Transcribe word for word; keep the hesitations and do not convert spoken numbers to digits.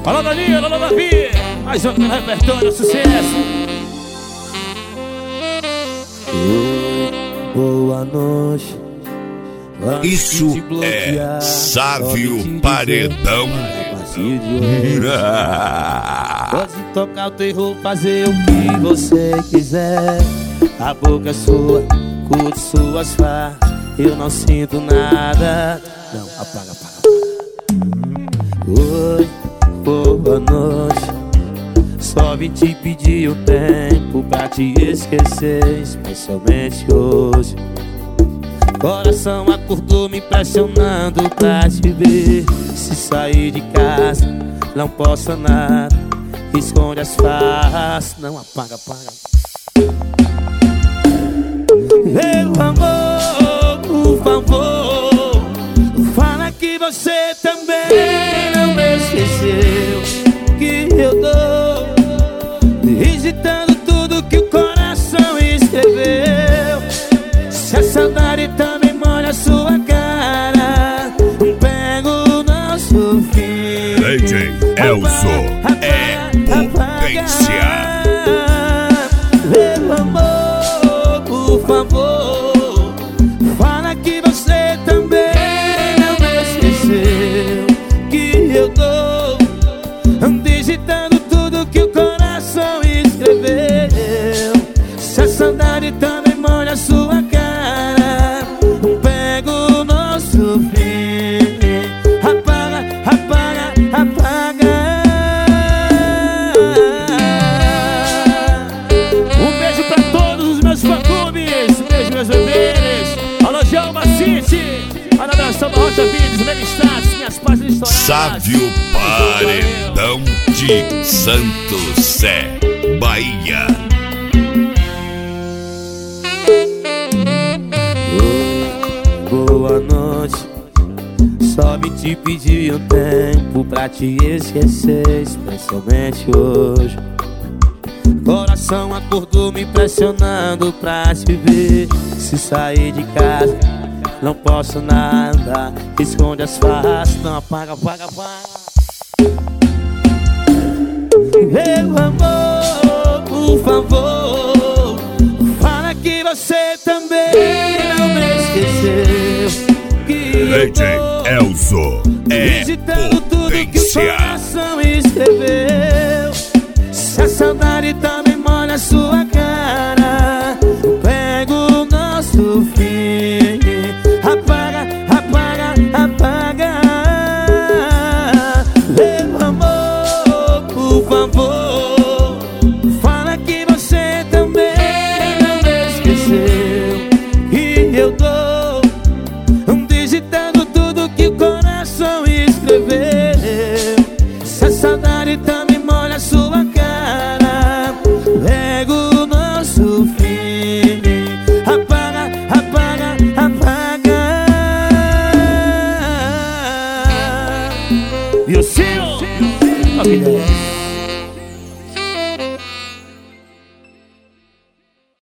Alô, Danilo, alô, Davi. Mais um no repertório, sucesso. Oi, boa noite. Isso é Sávio Paredão. Pode tocar o terror, fazer o que você quiser. A boca é sua, curte suas faces. Eu não sinto nada. Não, apaga, apaga, apaga. Oi, boa noite. Só vim te pedir um tempo pra te esquecer, especialmente hoje. Coração acordou me pressionando pra te ver. Se sair de casa, não posso nada. Esconde as faces. Não, apaga, apaga. Meu amor, por favor, fala que você também não me esqueceu. Que eu tô digitando tudo que o coração escreveu. Se a saudade também molha a sua cara, pega o nosso fim. D J Elzo é potência. Meu amor, por favor, fala que você também não me esqueceu. Que eu tô digitando tudo que o coração escreveu. Se a saudade também molha a sua cara, pega o nosso fim. Apaga, apaga, apaga. Um beijo pra todos os meus fã-clubes. Um beijo, meus bebês. Alô, João Macite. Alô, abração da Rocha Vídeos, Leme Status, minhas páginas estouradas. Sávio Paredão de Santo Sé, Bahia. Boa noite. Só vim te pedir um tempo pra te esquecer, especialmente hoje. Coração acordou me pressionando pra te ver. Se sair de casa, não posso nada. Esconde as faces. Não, apaga, apaga, apaga. Meu amor, por favor, fala que você também não me esqueceu. D J Elzo é digitando tudo que o potência. coração escreveu. Se a saudade também molha a sua cara, pega o nosso fim. Apaga, apaga, apaga. Meu amor, por favor, fala que você também não me esqueceu. E eu tô digitando tudo que o coração escreveu. Se a saudade também molha a sua cara, pega o nosso fim. Apaga, apaga, apaga. E o